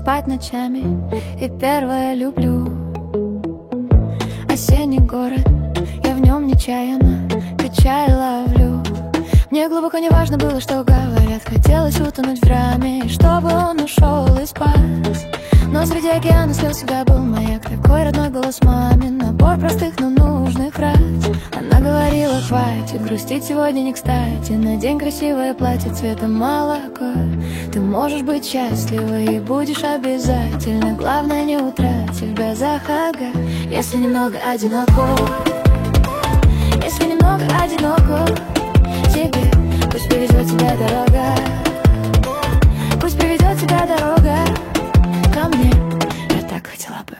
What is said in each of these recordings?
спать ночами, и первое люблю. Осенний город, я в нем нечаянно качай ловлю. Мне глубоко не важно было, что говорят, хотелось утонуть в раме, и чтобы он ушел и спас. Но среди океана слез всегда был маяк, такой родной голос мамин, набор простых, но нужных фраз. Она говорила, хватит грустить, сегодня не кстати, надень красивое платье цвета молоко. Ты можешь быть счастлива и будешь обязательно, главное не утратив в глазах огонь. Если немного одиноко, если немного одиноко тебе, пусть приведет тебя дорога, пусть приведет тебя дорога ко мне, я так хотела бы.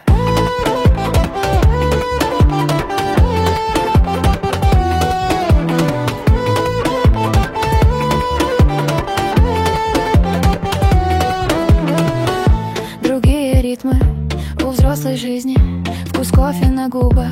Другие ритмы у взрослой жизни, вкус кофе на губах.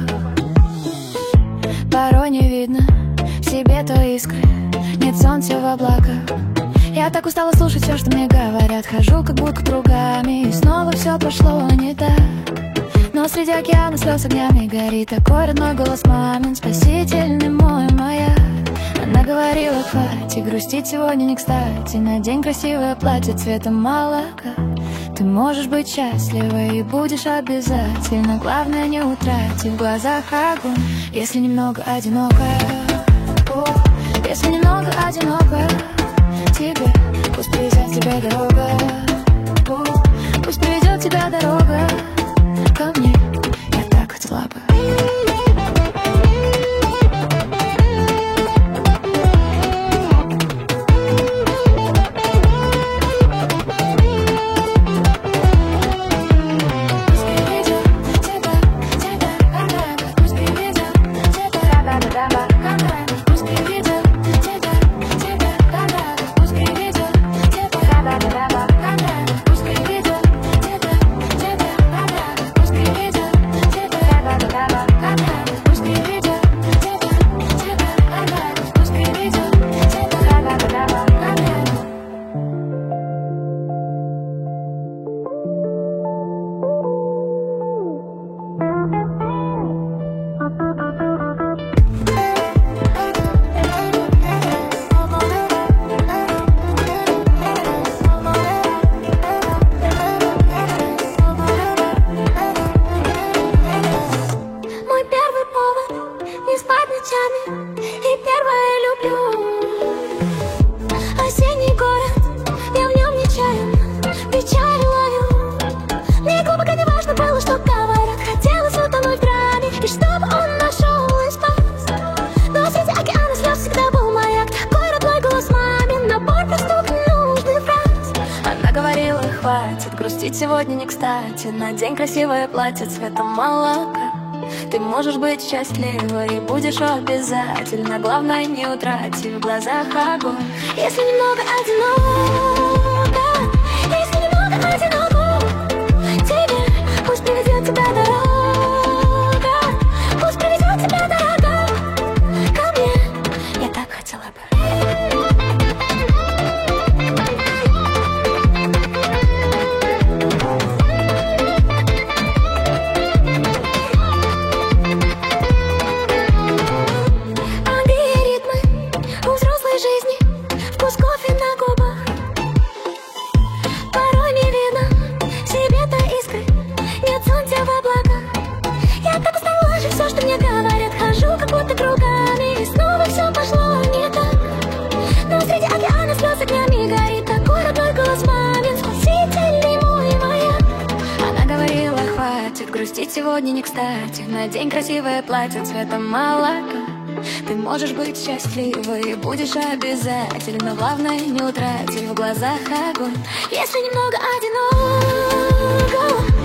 Порой не видно в себе той искры, нет солнца в облаках. Я так устала слушать все, что мне говорят, хожу как будто кругами, и снова все пошло не так. Но среди океана слез огнями горит такой родной голос мамин, спасительный мой маяк. Она говорила, хватит грустить, сегодня не кстати, надень красивое платье цвета молока. Ты можешь быть счастлива и будешь обязательно, главное не утратив в глазах огонь. Если немного одинокая, если немного одинокая тебе, пусть приведет тебя дорога, пусть приведет тебя дорога ко мне, я так хотела бы. Хватит грустить, сегодня не кстати, надень красивое платье цвета молока. Ты можешь быть счастливой и будешь обязательно, главное не утратив в глазах огонь. Если немного одиноко, если немного одиноко тебе, пусть приведет тебя дорога, пусть приведет тебя дорога ко мне, я так хотела бы. Грустить сегодня не кстати, надень красивое платье цвета молока. Ты можешь быть счастливой и будешь обязательно, главное не утратив в глазах огонь. Если немного одиноко,